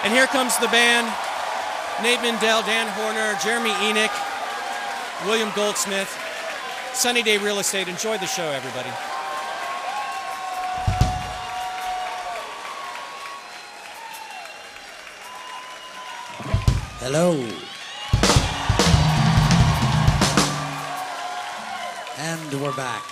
And here comes the band. Nate Mindell, Dan Horner, Jeremy Enoch, William Goldsmith, Sunny Day Real Estate. Enjoy the show, everybody. Hello. And we're back.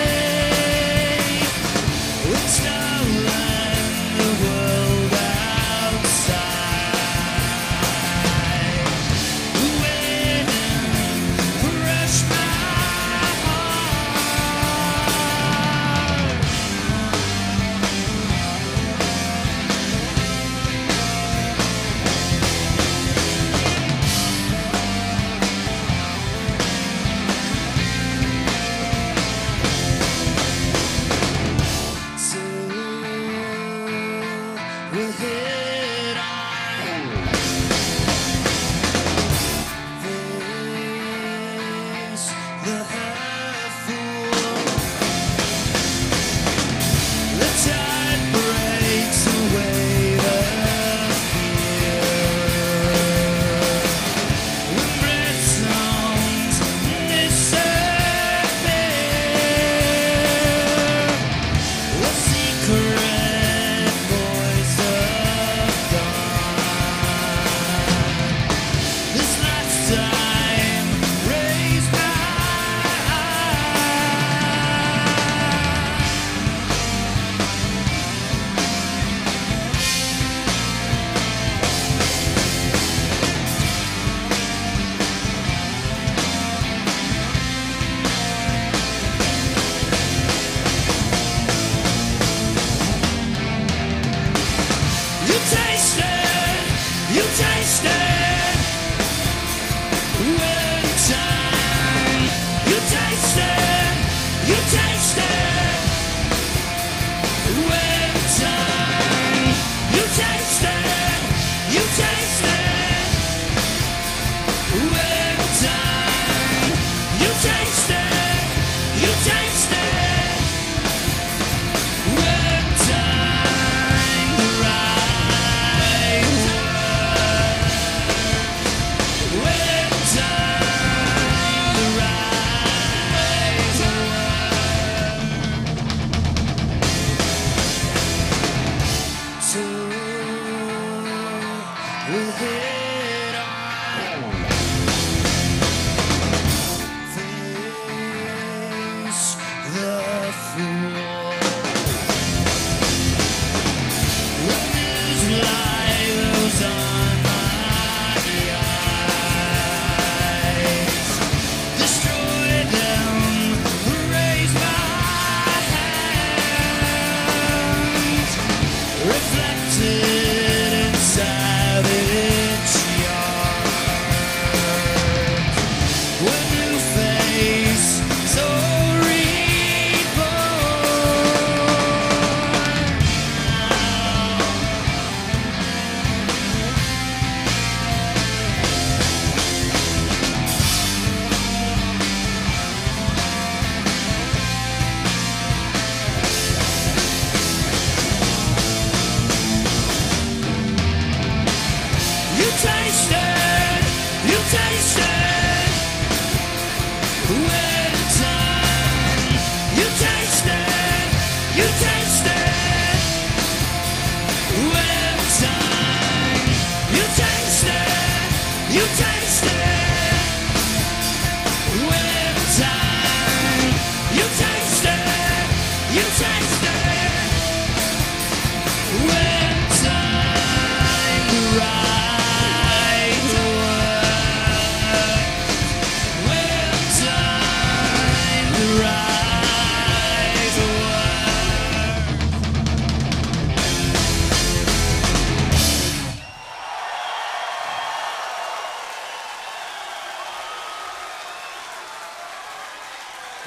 It's not like the world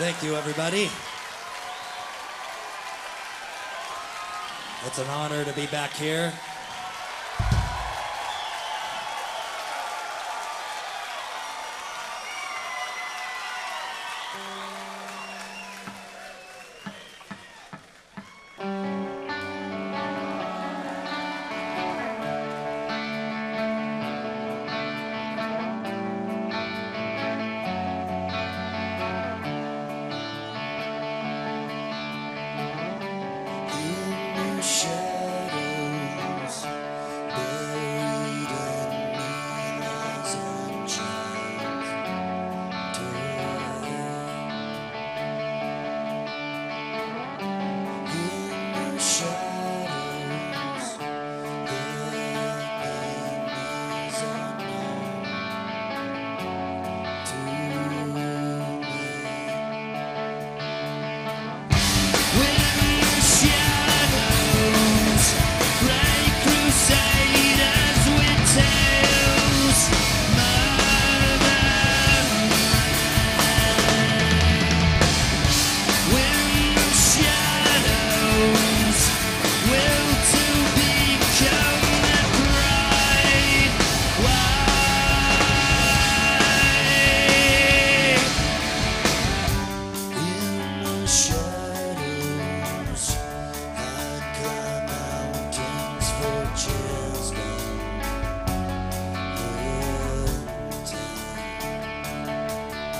Thank you, everybody. It's an honor to be back here. Shadows buried in needles and chains to in the shadows, their names unknown to me. When the shadows break crusaders with tales, murder. When the shadows will to become their pride, why? In the shadows, I'd climb mountains for chairs gone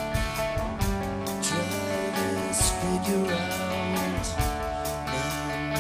try this figure out. Now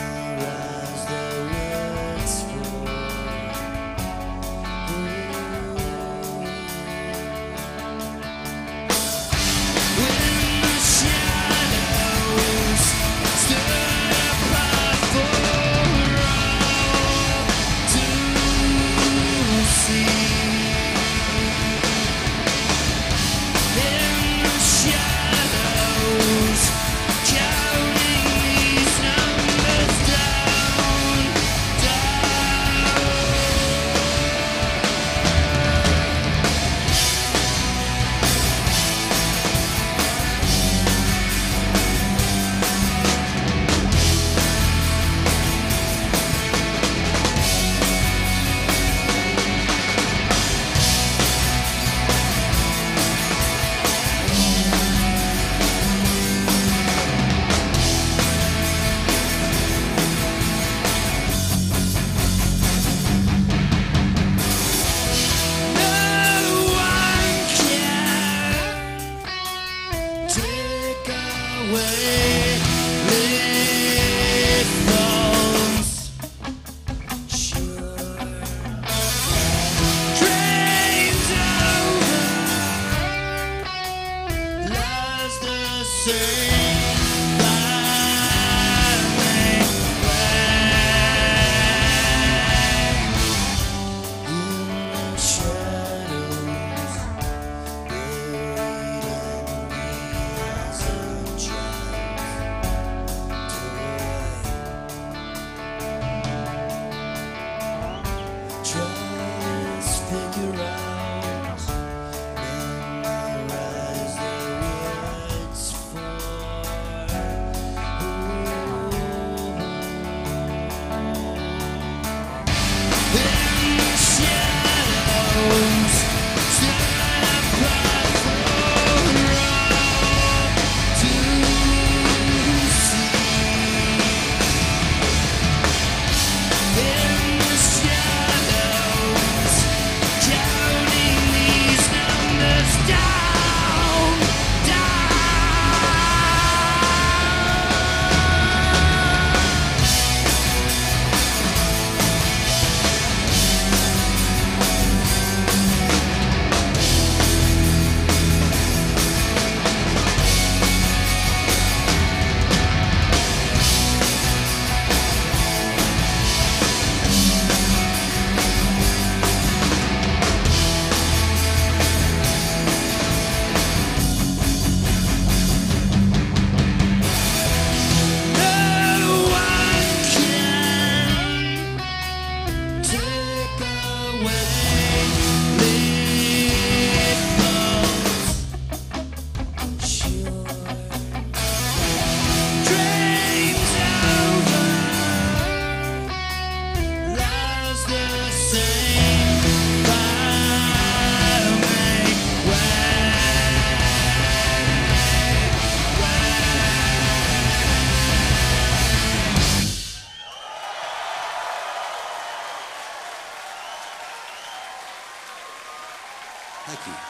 Thank you.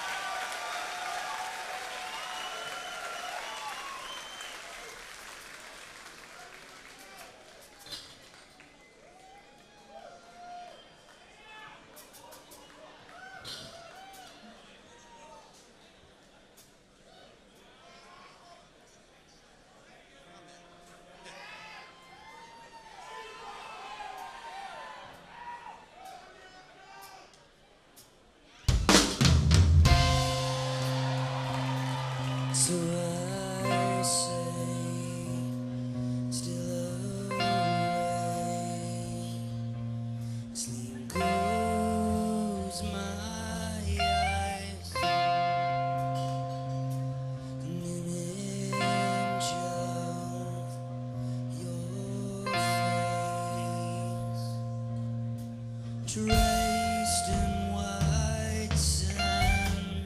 So I say, still away. Sleep close my eyes. An image of your face, traced in white sand.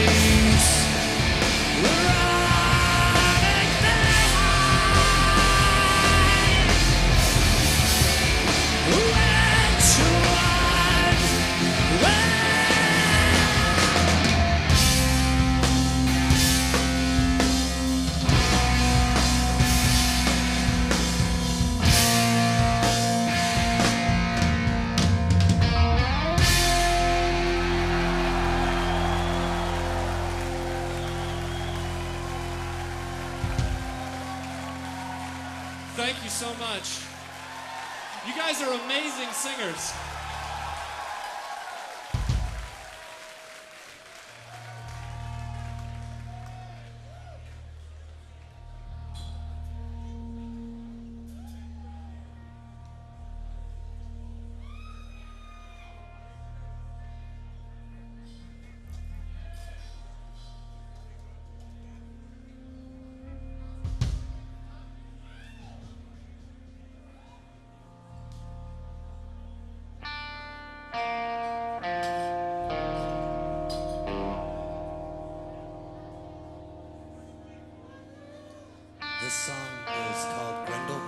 Thank you so much. You guys are amazing singers. This song is called Grendel.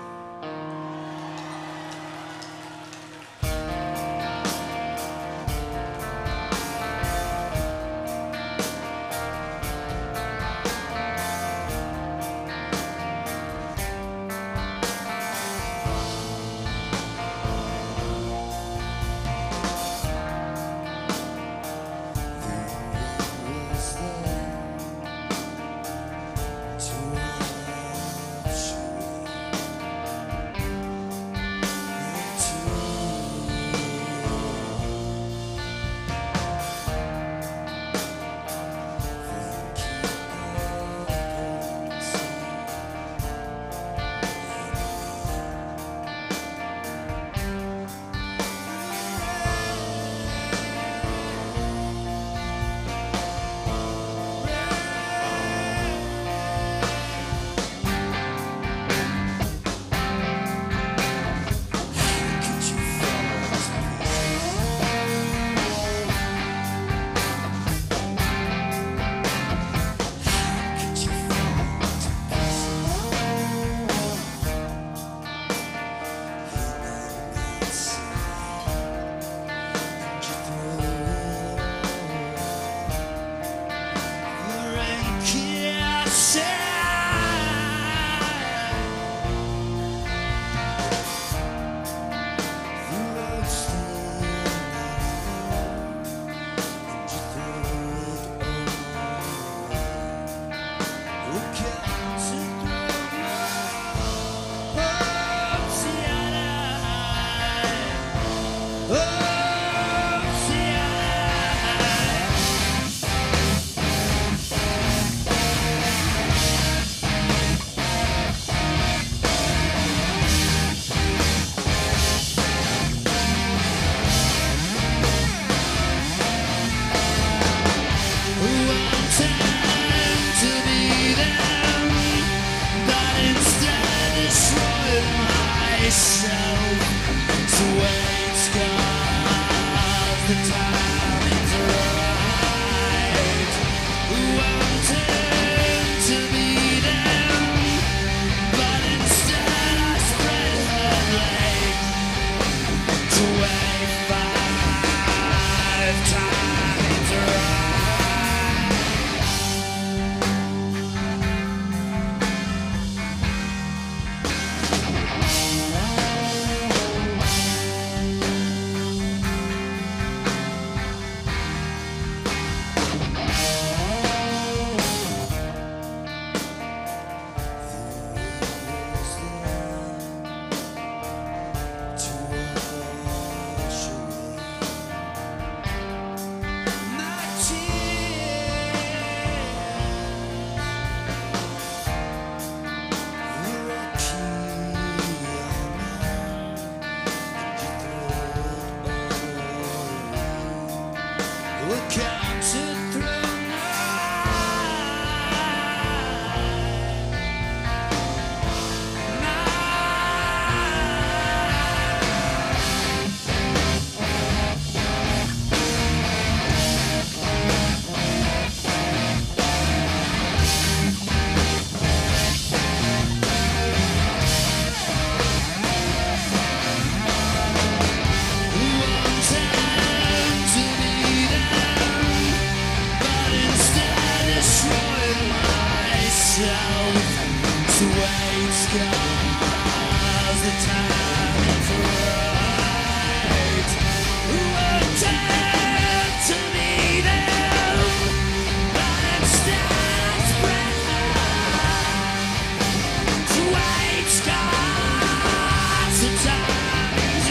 south, sweet skies, the time is right. We're dead to be them, but it stands bright. Sweet skies, the time is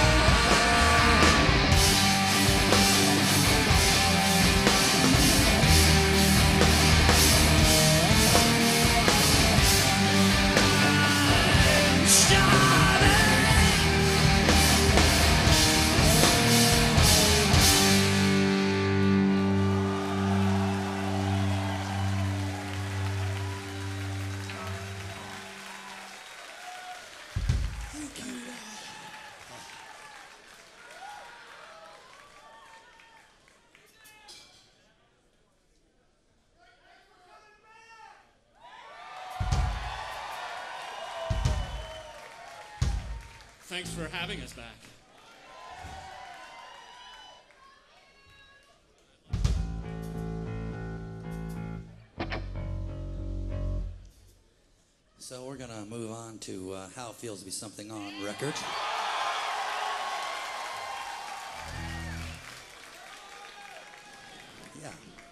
Thanks for having us back. So we're going to move on to How It Feels to Be Something on record. Yeah.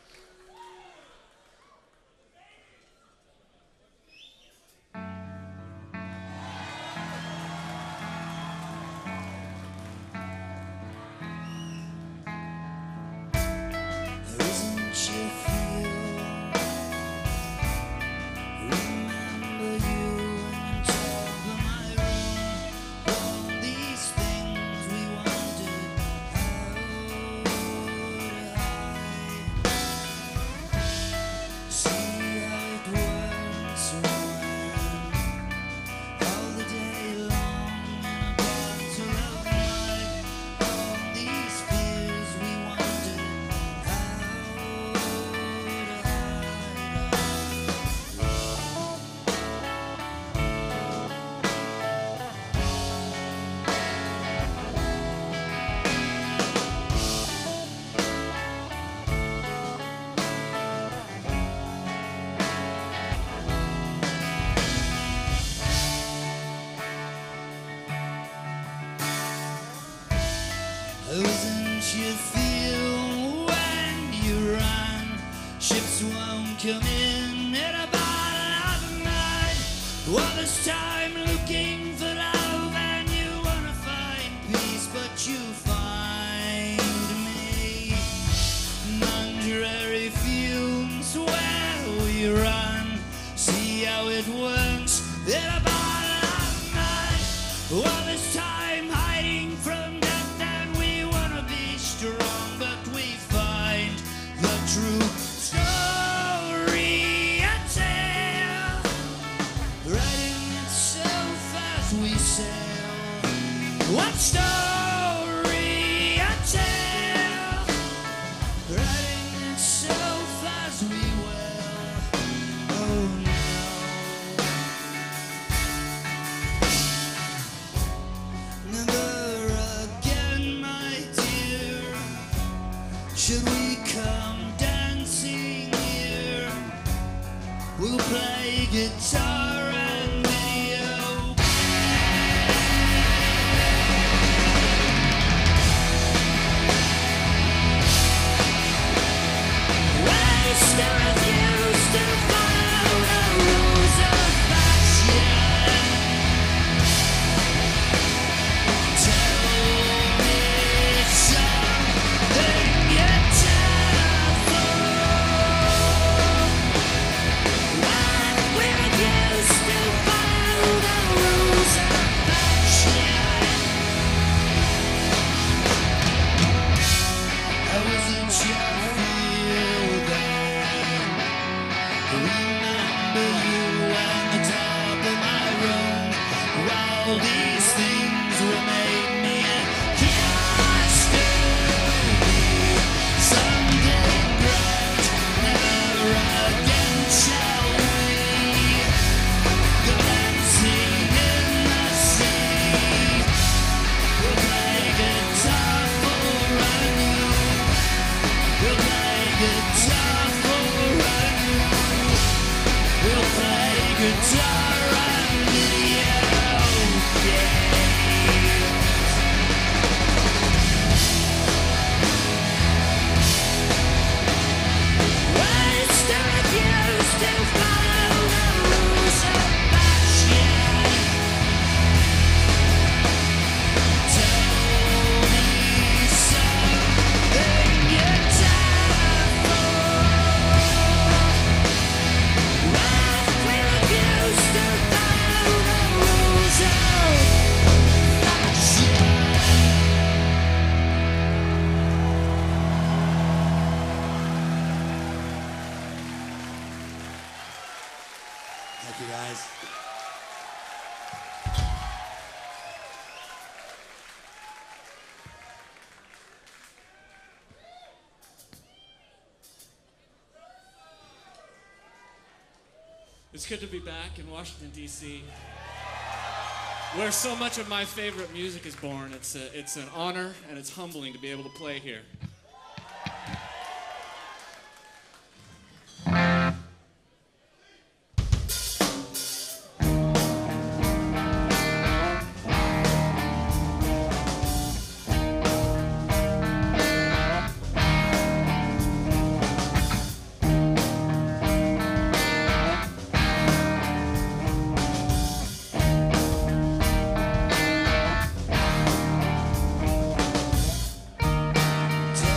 Doesn't you feel? Remember you in top of my room. All these things we wondered how to hide. See how it works when all the day long in a bottle of wine. All these fears we wondered how to hide. Doesn't you feel when you run? Ships won't come in at about 11. All this time looking for love, and you wanna find peace, but you find me. Non-dreary fumes where we run. See how it works at about 11. All this time hiding from death, and we wanna be strong, but we find the true story I tell, writing itself as we sail. What story I tell, writing itself as we will. Oh no. Never again, my dear. Should we come dancing here? We'll play guitar and video. We still refuse to follow the rules of fashion. Tell me something you we refuse to follow the rules of fashion. I wasn't sure I feel that. Remember you on the top of my room. While these things remain me, can't still be something great. Never again shall we go dancing in the sea. We'll play guitar for you. We'll play guitar for you. We'll guitar and video games. I still refuse to follow the rules of fashion. Tell me something you're tired for. I refuse to follow the rules of fashion. Thank you, guys. It's good to be back in Washington, D.C., where so much of my favorite music is born. It's an honor and it's humbling to be able to play here. Tell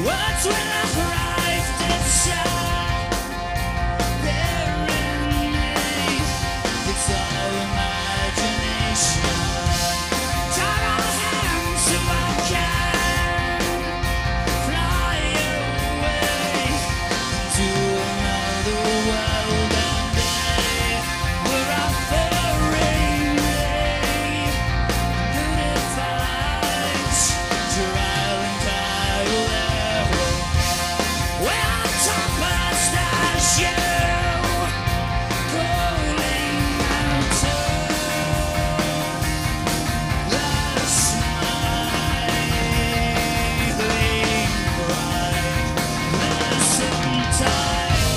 Words when I've arrived inside. They're in me. It's all imagination. Tie our hands so I can fly away to another world and day where I'm faring who defines trial and trial error. Where I'm topmost as you calling out to the smiling bride. Sometimes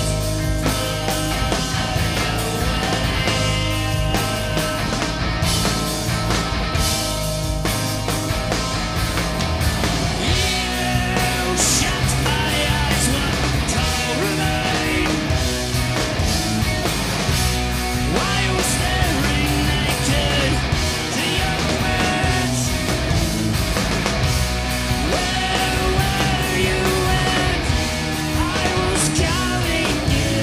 you shut my eyes one time remain. Why you staring naked to your words? Where were you when I was calling you?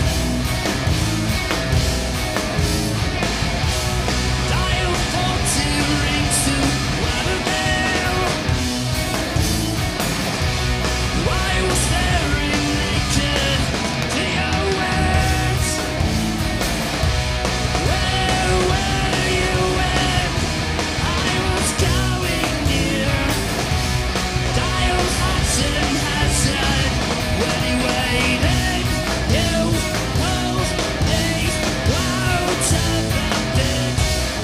Dial 42 rings to Waterville. Why you staring naked to your words? Where were you when I was calling you? Dial Hudson Hazard. When he waited, you pulled me out of the pit.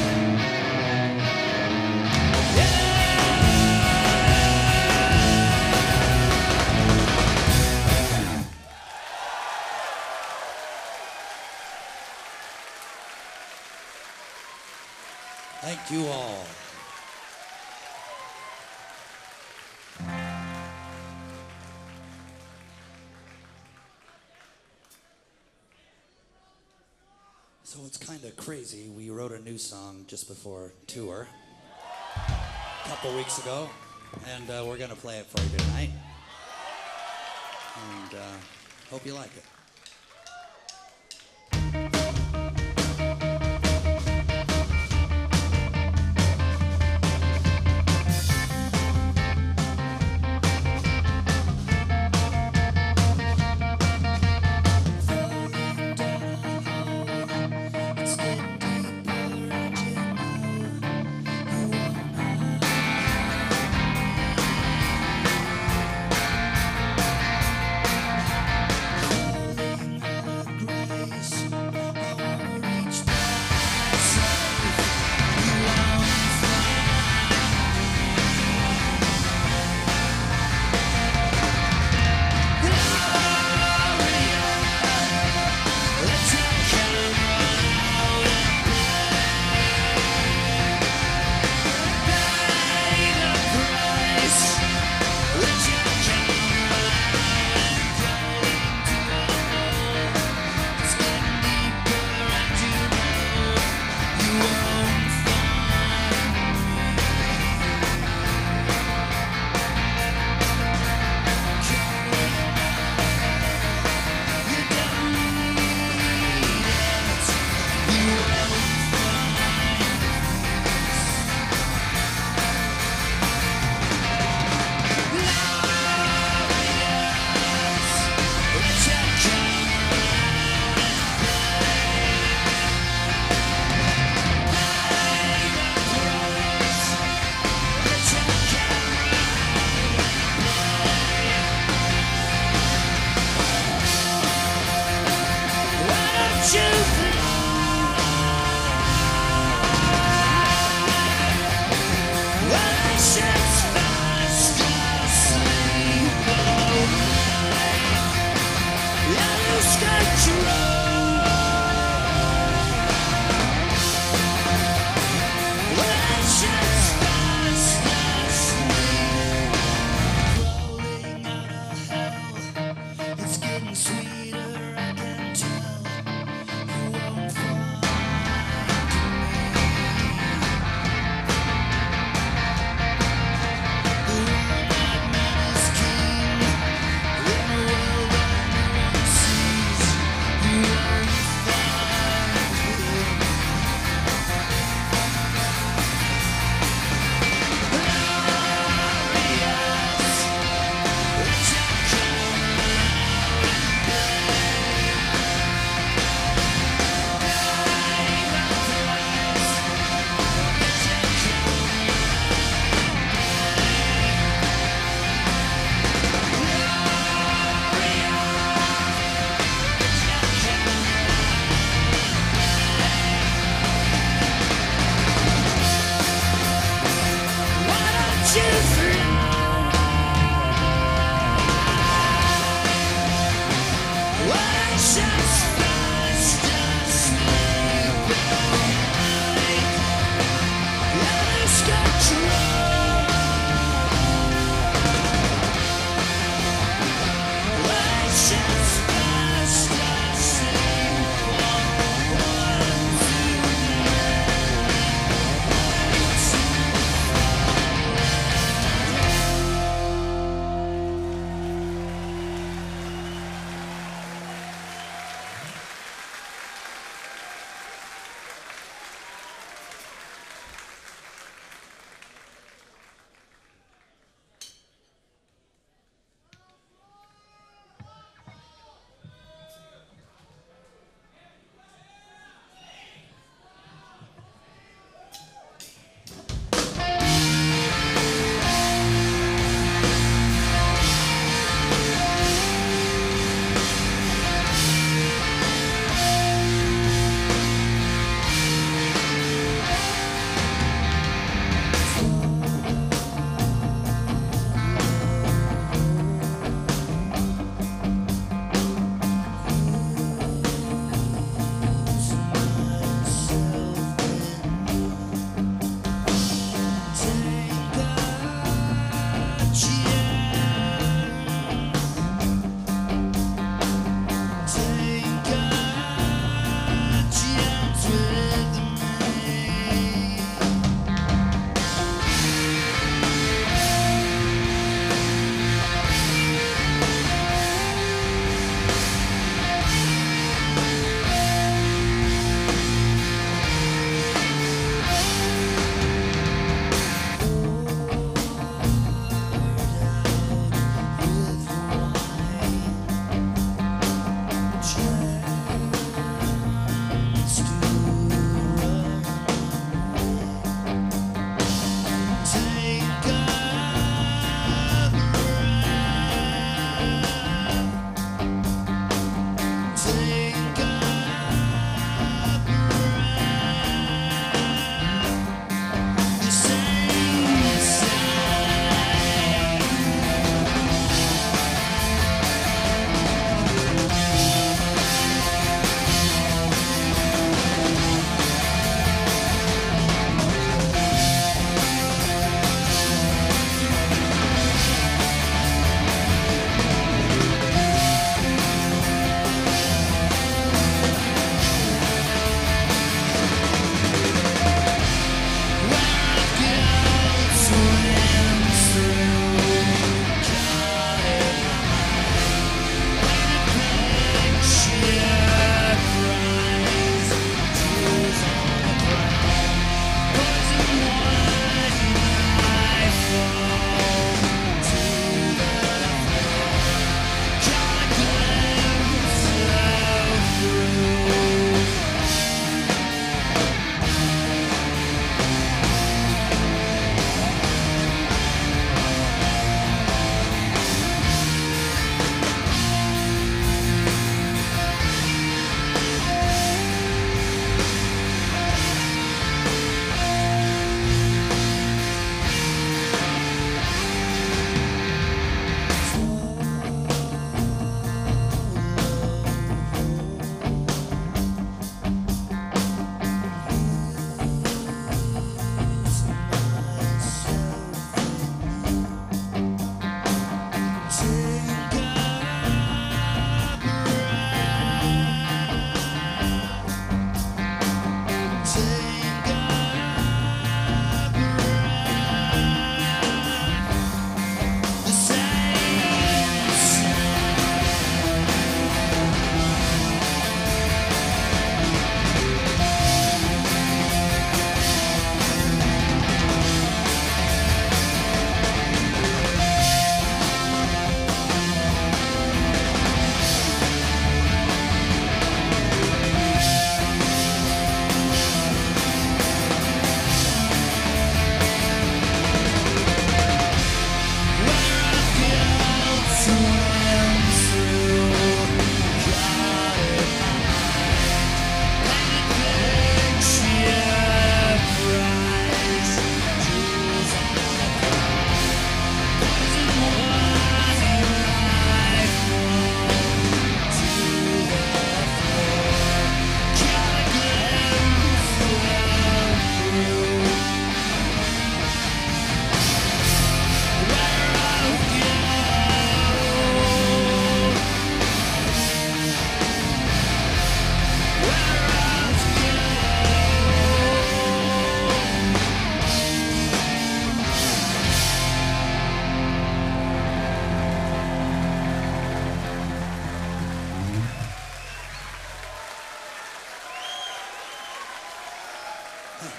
Thank you all. So it's kind of crazy. We wrote a new song just before tour a couple weeks ago, and we're going to play it for you tonight. And hope you like it. It's getting deeper and you know you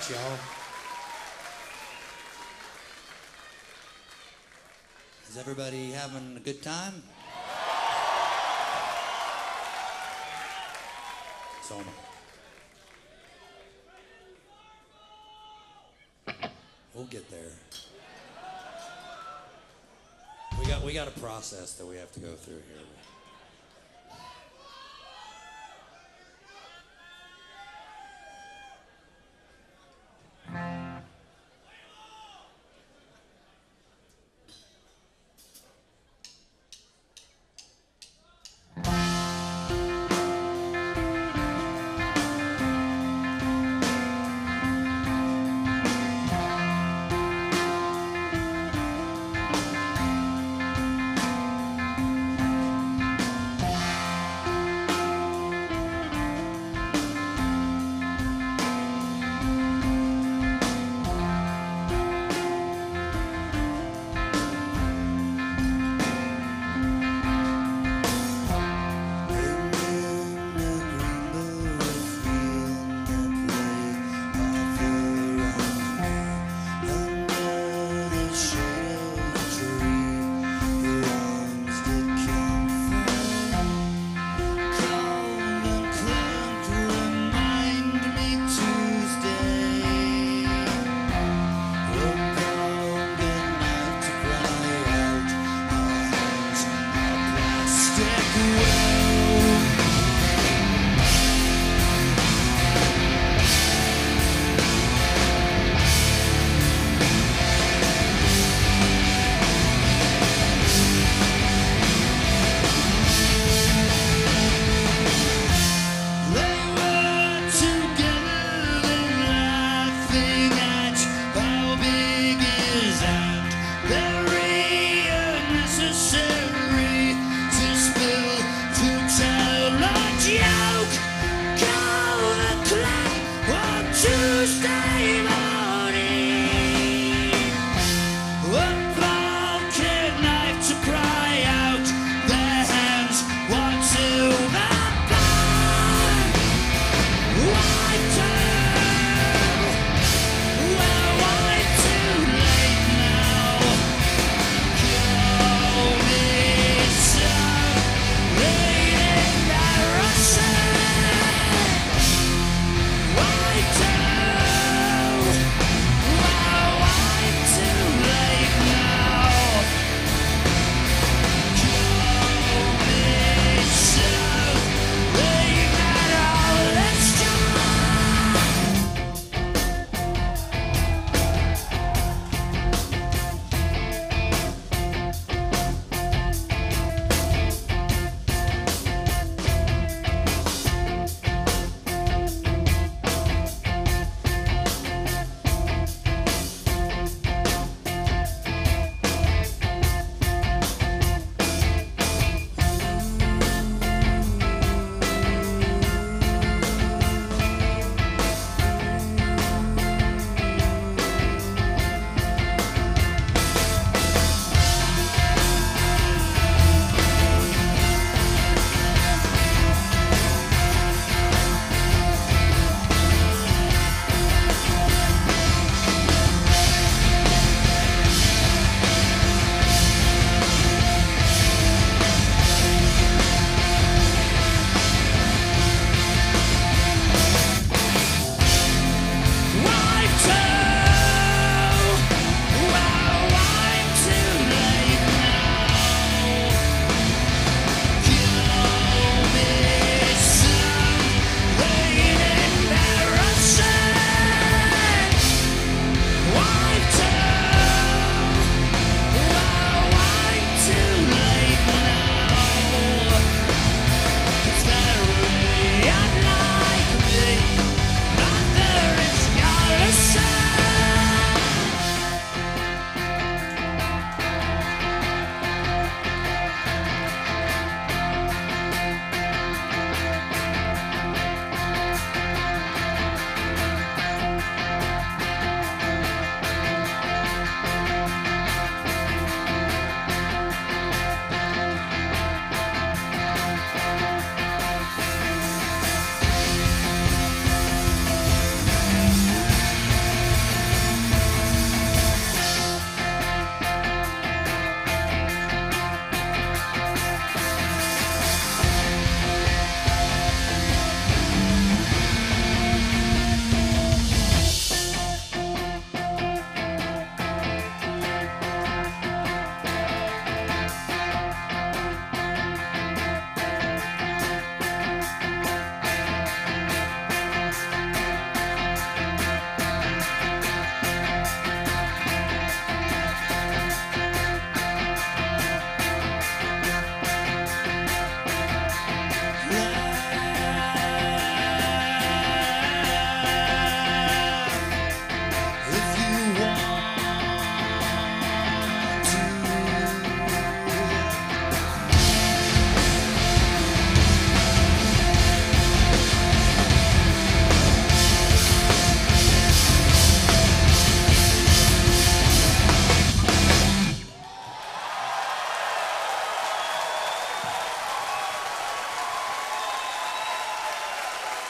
much, y'all. Is everybody having a good time? So am I. We'll get there. We got a process that we have to go through here.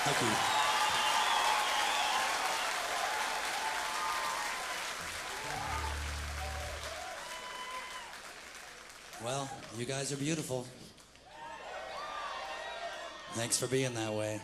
Thank you. Well, you guys are beautiful. Thanks for being that way.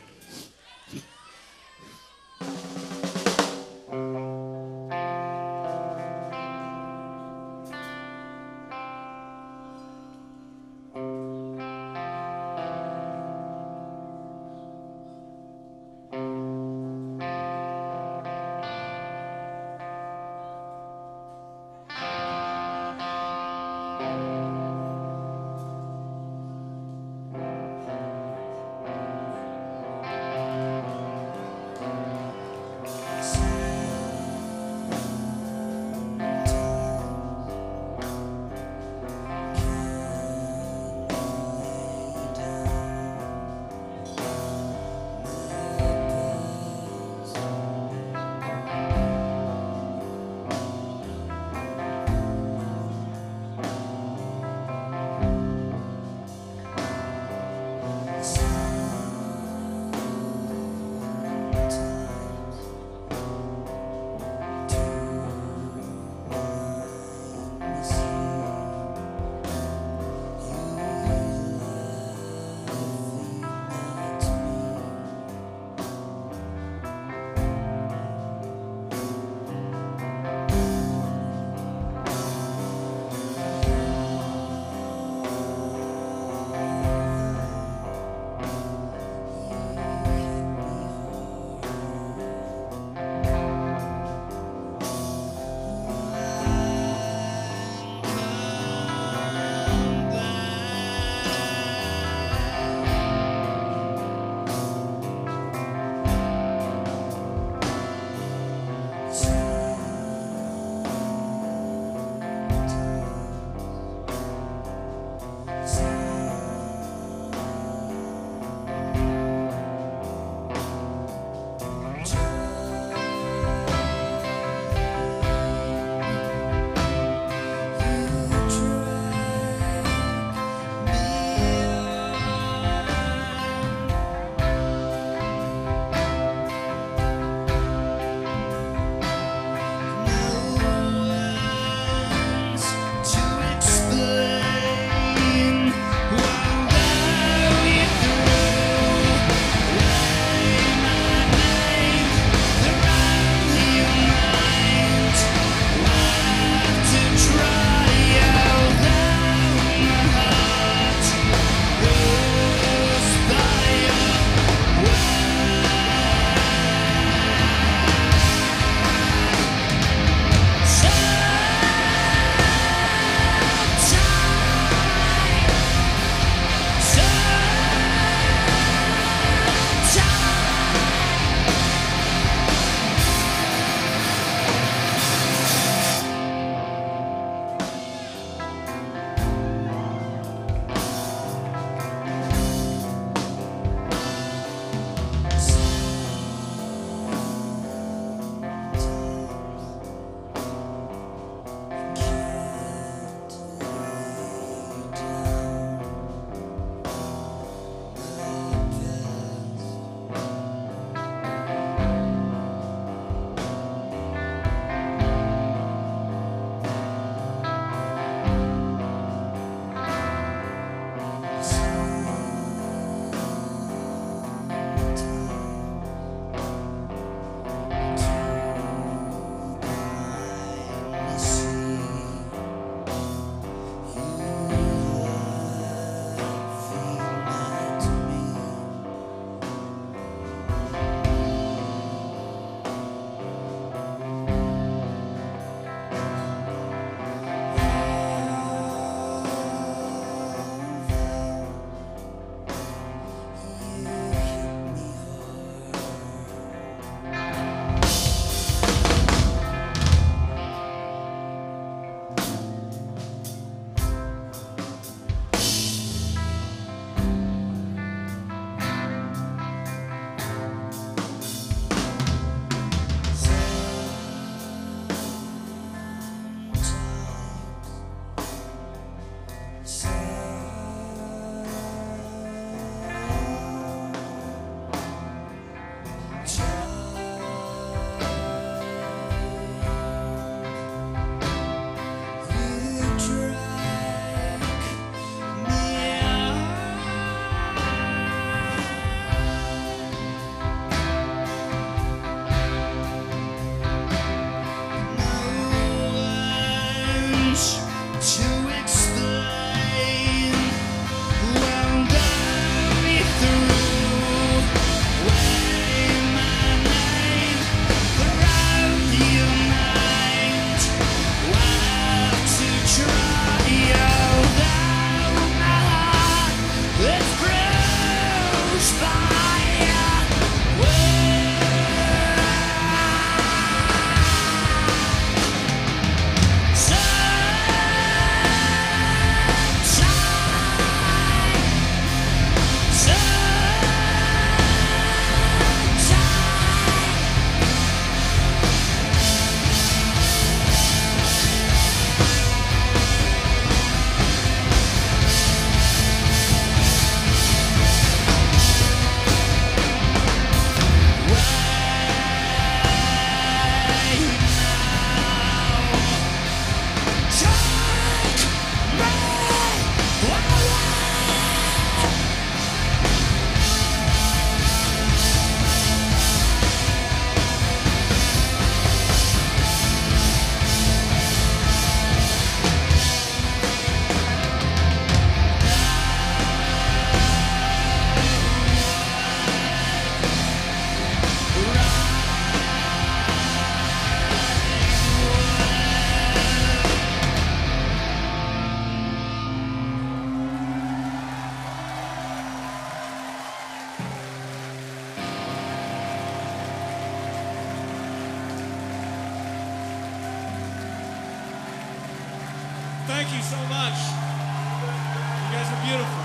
Thank you so much. You guys are beautiful.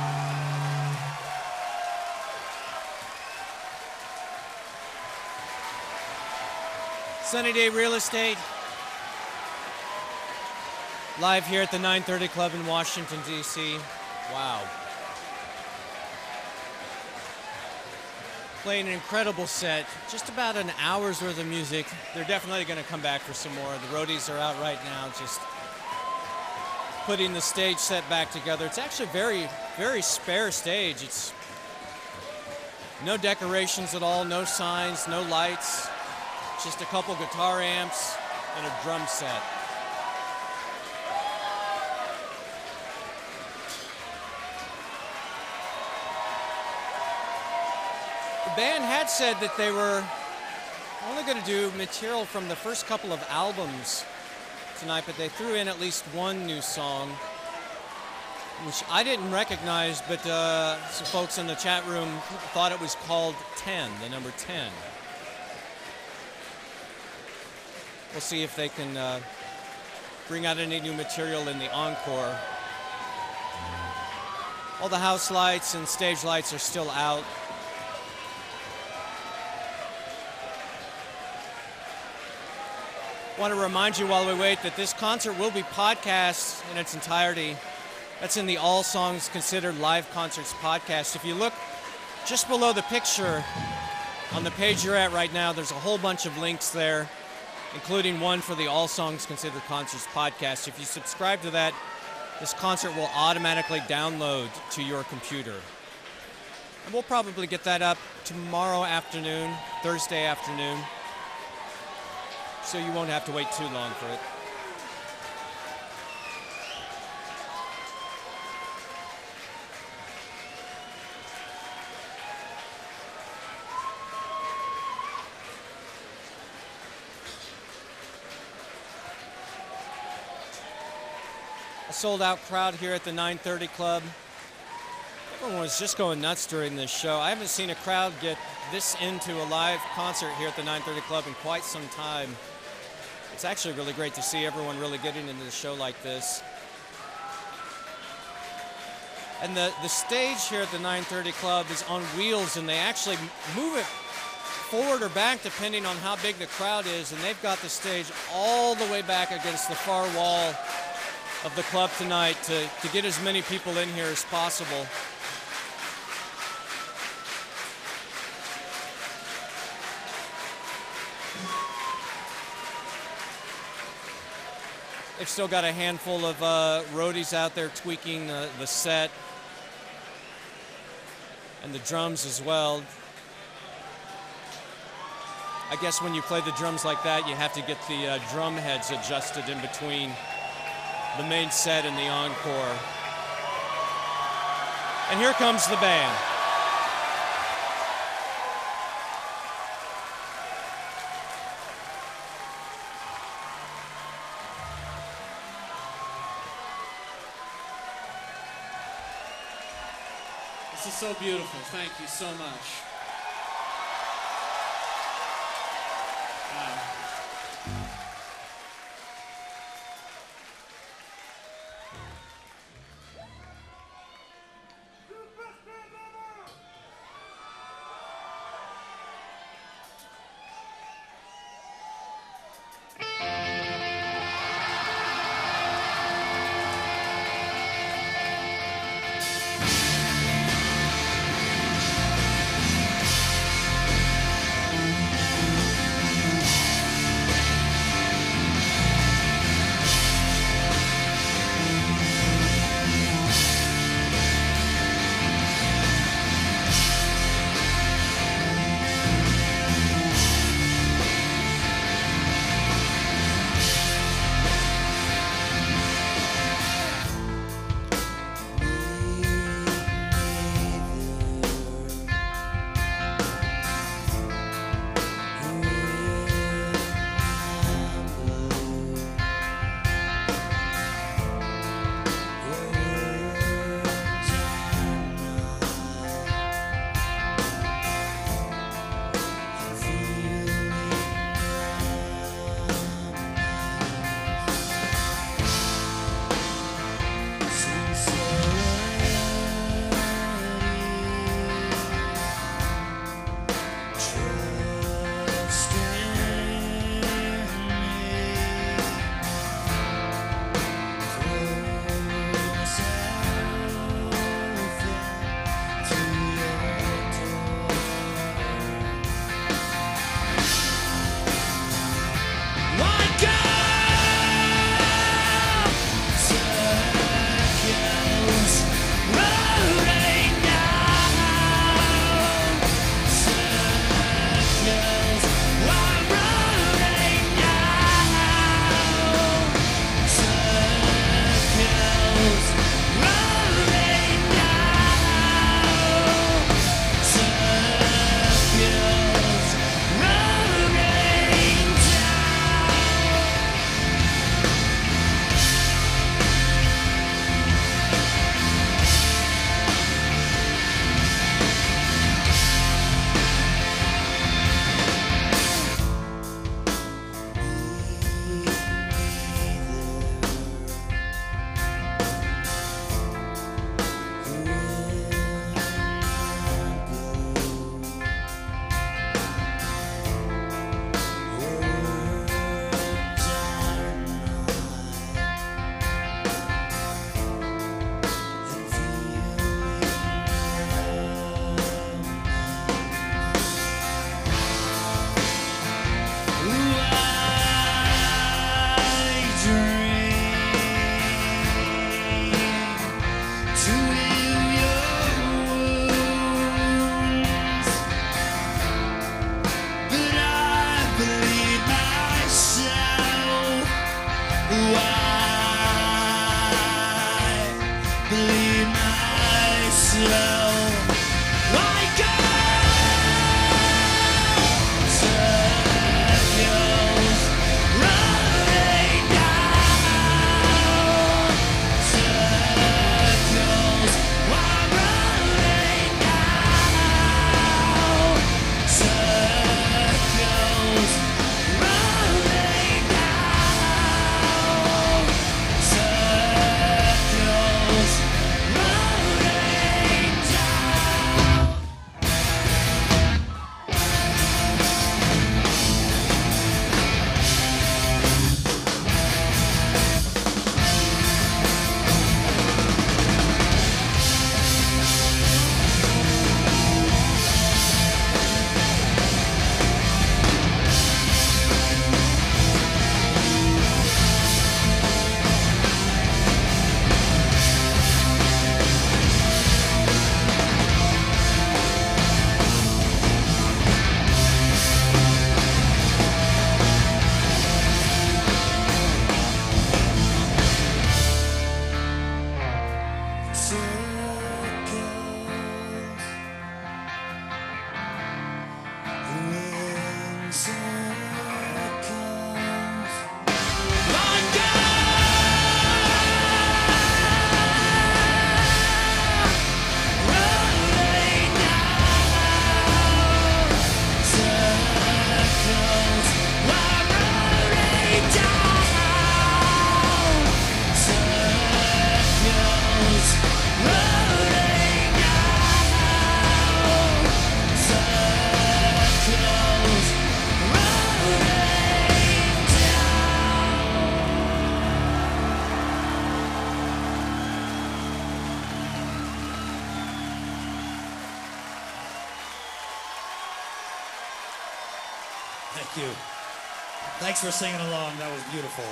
Sunny Day Real Estate, live here at the 930 Club in Washington, D.C. Wow. Playing an incredible set, just about an hour's worth of music. They're definitely going to come back for some more. The roadies are out right now just putting the stage set back together. It's actually a very, very spare stage. It's no decorations at all, no signs, no lights. Just a couple guitar amps and a drum set. The band had said that they were only going to do material from the first couple of albums tonight, but they threw in at least one new song, which I didn't recognize, but some folks in the chat room thought it was called 10, the number 10. We'll see if they can bring out any new material in the encore. All the house lights and stage lights are still out. I want to remind you while we wait that this concert will be podcast in its entirety. That's in the All Songs Considered Live Concerts podcast. If you look just below the picture on the page you're at right now, there's a whole bunch of links there, including one for the All Songs Considered Concerts podcast. If you subscribe to that, this concert will automatically download to your computer. And we'll probably get that up tomorrow afternoon, Thursday afternoon, so you won't have to wait too long for it. A sold-out crowd here at the 930 Club. Everyone was just going nuts during this show. I haven't seen a crowd get this into a live concert here at the 930 Club in quite some time. It's actually really great to see everyone really getting into the show like this. And the stage here at the 930 Club is on wheels, and they actually move it forward or back depending on how big the crowd is, and they've got the stage all the way back against the far wall of the club tonight to get as many people in here as possible. They've still got a handful of roadies out there tweaking the set and the drums as well. I guess when you play the drums like that, you have to get the drum heads adjusted in between the main set and the encore. And here comes the band. This is so beautiful. Thank you so much. Wow. Thank you. Thanks for singing along. That was beautiful.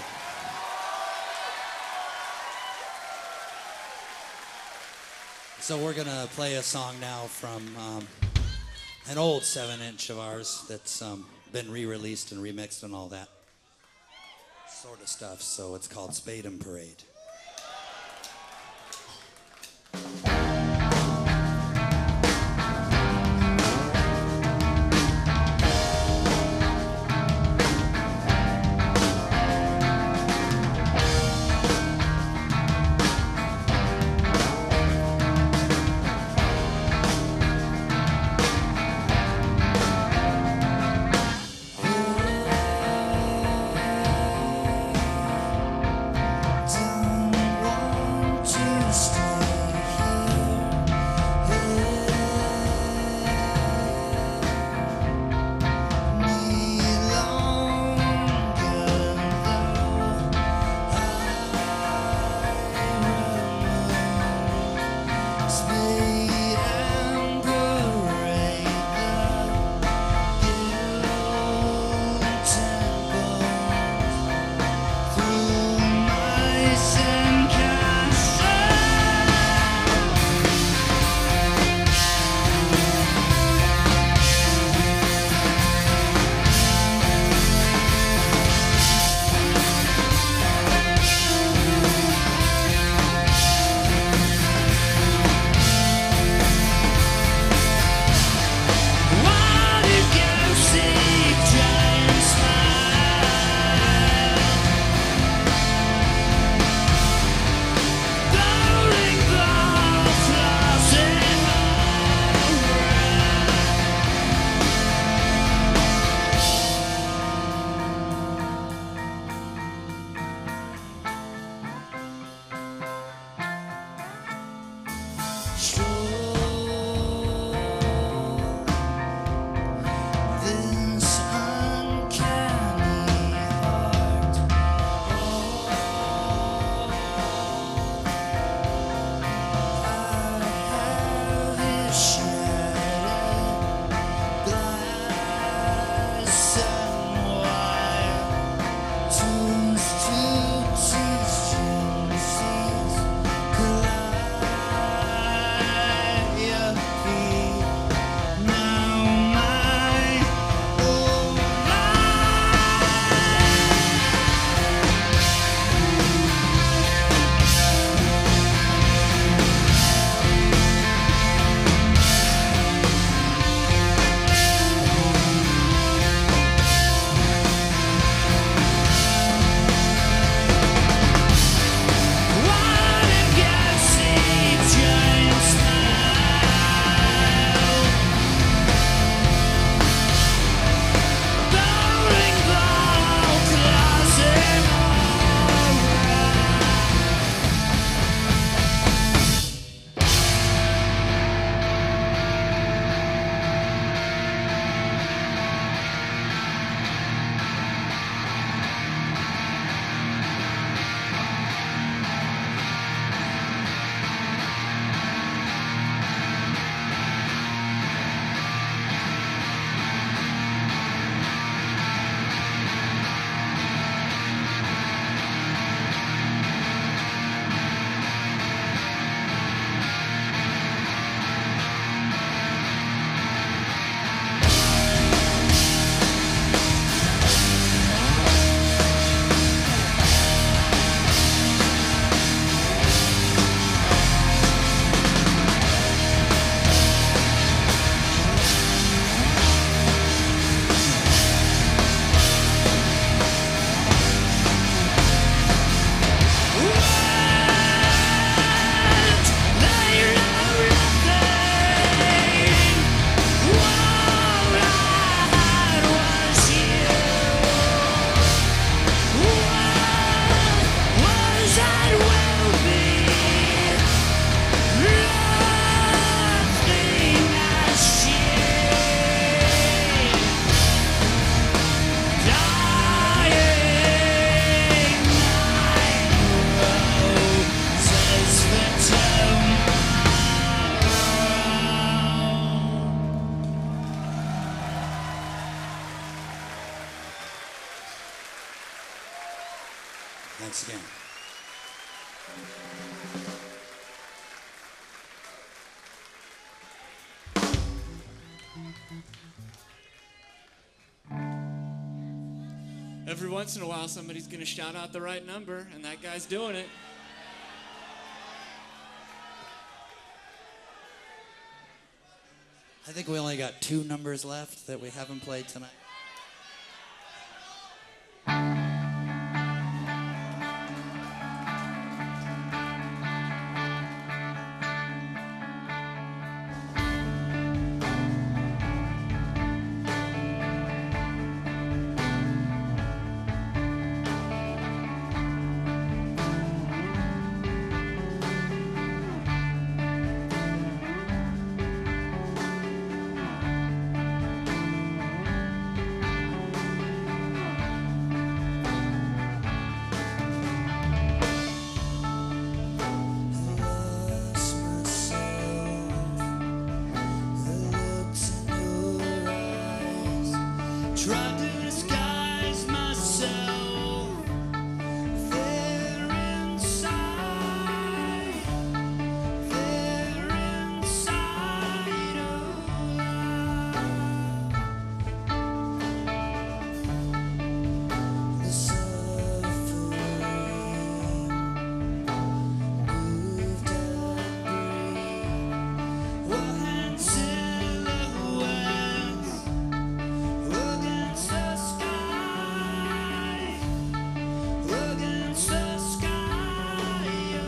So we're going to play a song now from an old 7-inch of ours that's been re-released and remixed and all that sort of stuff. So it's called Spade and Parade. Thanks again. Every once in a while, somebody's going to shout out the right number, and that guy's doing it. I think we only got 2 numbers left that we haven't played tonight. Try to disguise myself there inside the suffering moved and breathed. One hand silhouettes against the sky, against the sky.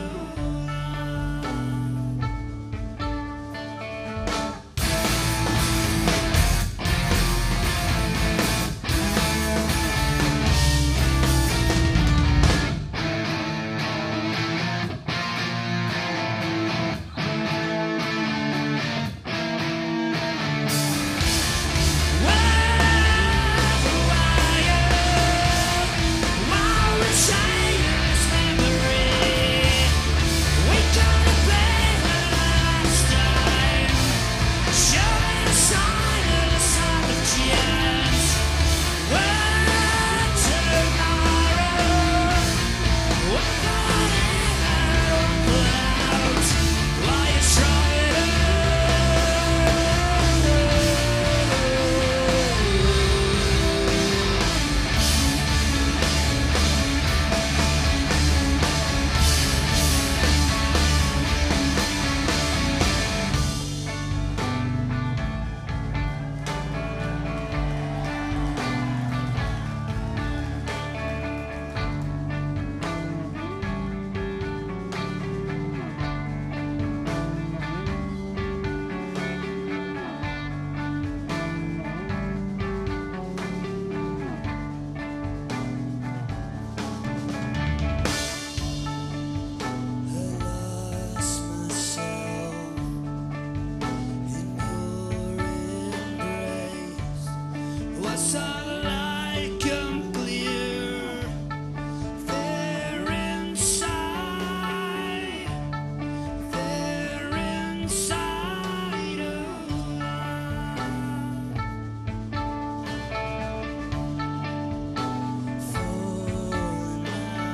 What's like I'm clear there inside falling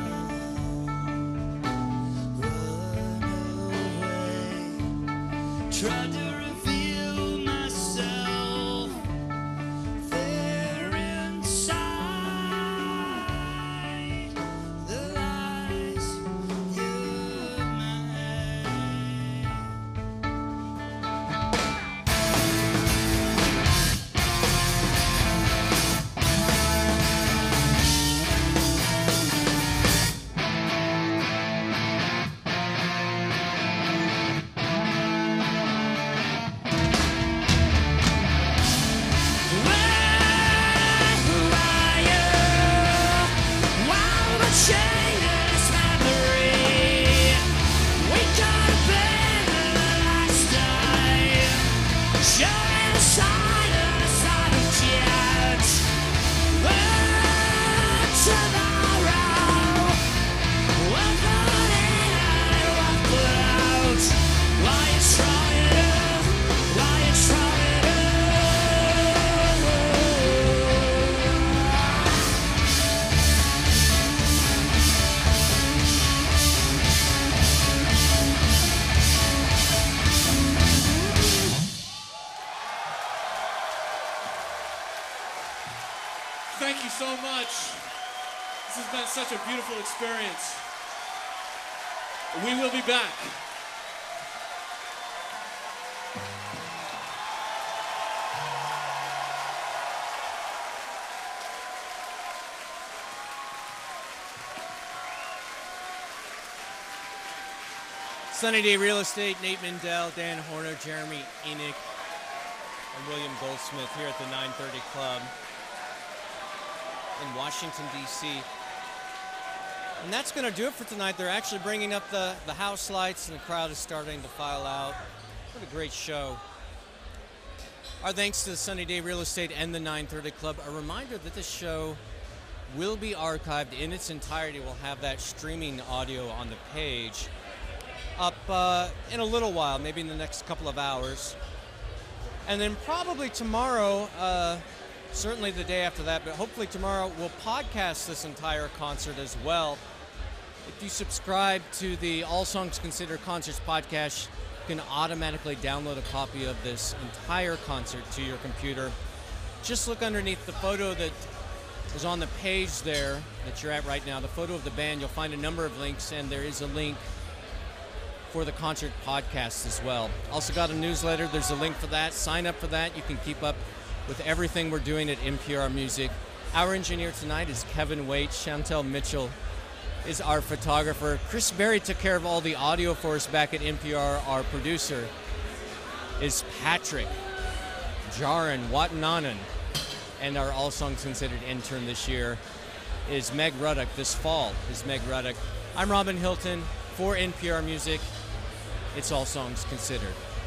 out, run away, try to reveal myself there inside the lies you've made. thank you so much. This has been such a beautiful experience. We will be back. Sunny Day Real Estate, Nate Mindell, Dan Horner, Jeremy Enoch, and William Goldsmith here at the 930 Club in Washington, D.C. And that's going to do it for tonight. They're actually bringing up the house lights, and the crowd is starting to file out. What a great show. Our thanks to Sunny Day Real Estate and the 930 Club. A reminder that this show will be archived in its entirety. We'll have that streaming audio on the page up in a little while, maybe in the next couple of hours. And then probably tomorrow, certainly the day after that, but hopefully tomorrow we'll podcast this entire concert as well. If you subscribe to the All Songs Considered Concerts podcast, you can automatically download a copy of this entire concert to your computer. Just look underneath the photo that is on the page there that you're at right now, the photo of the band. You'll find a number of links, and there is a link for the concert podcast as well. Also got a newsletter. There's a link for that. Sign up for that. You can keep up with everything we're doing at NPR Music. Our engineer tonight is Kevin Waite. Chantel Mitchell is our photographer. Chris Berry took care of all the audio for us back at NPR. Our producer is Patrick Jarin Watananan. And our All Songs Considered intern this year is Meg Ruddock. This fall is Meg Ruddock. I'm Robin Hilton for NPR Music. It's All Songs Considered.